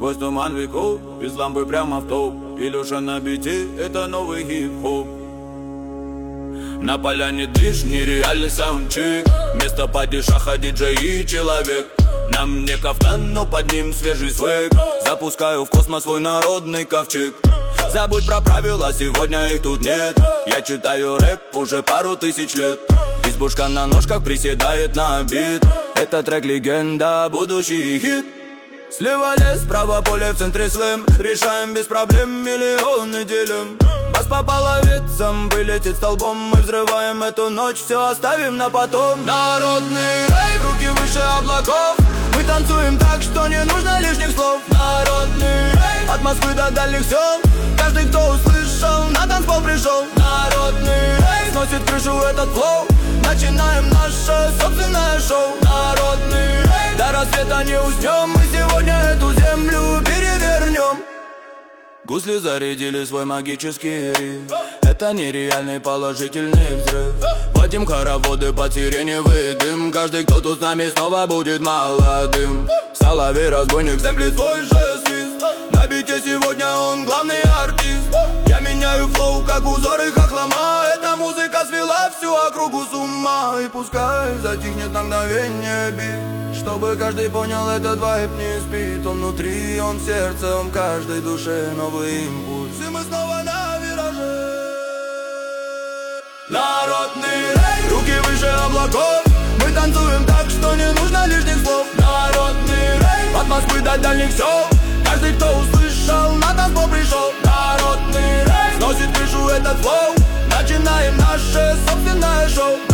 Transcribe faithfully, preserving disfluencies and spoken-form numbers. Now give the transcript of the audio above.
Сквозь туман веков, без лампы прямо в топ. Илюша на бите, это новый хип-хоп. На поляне движ, нереальный саундчек. Вместо падишаха диджей и человек. На мне кафтан, но под ним свежий свек. Запускаю в космос свой народный ковчег. Забудь про правила, сегодня их тут нет. Я читаю рэп уже пару тысяч лет. Избушка на ножках приседает на бит. Это трек легенда, будущий хит. Слева лес, справа поле, в центре слэм. Решаем без проблем, миллионы делим. Бас по половицам, вылетит столбом. Мы взрываем эту ночь, все оставим на потом. Народный рейв, руки выше облаков. Мы танцуем так, что не нужно лишних слов. Народный рейв, от Москвы до дальних сел. Каждый, кто услышал, на танцпол пришел. Народный рейв, сносит крышу этот флоу. Начинаем наше собственное шоу. Народный рейв, до рассвета не уснем. Мы сегодня эту землю перевернем. Гусли зарядили свой магический риф. Это нереальный положительный взрыв. Платим хороводы под сиреневый дым. Каждый, кто тут с нами, снова будет молодым. Соловей, разбойник, сэмплит свой же свист. На бите сегодня он главный артист. Я меняю флоу, как узоры хохлома. Эта музыка свела всю округу с ума. И пускай затихнет на мгновение бит, чтобы каждый понял, этот вайб не спит. Он внутри, он в сердце, он в каждой душе. Новый импульс, и мы снова на вираже. Народный рейв, руки выше облаков. Мы танцуем так, что не нужно лишних слов. Народный рейв, от Москвы до дальних сел. Каждый, кто услышал, на танцпол пришел. Народный рейв, сносит крышу этот флоу. Начинаем наше собственное шоу.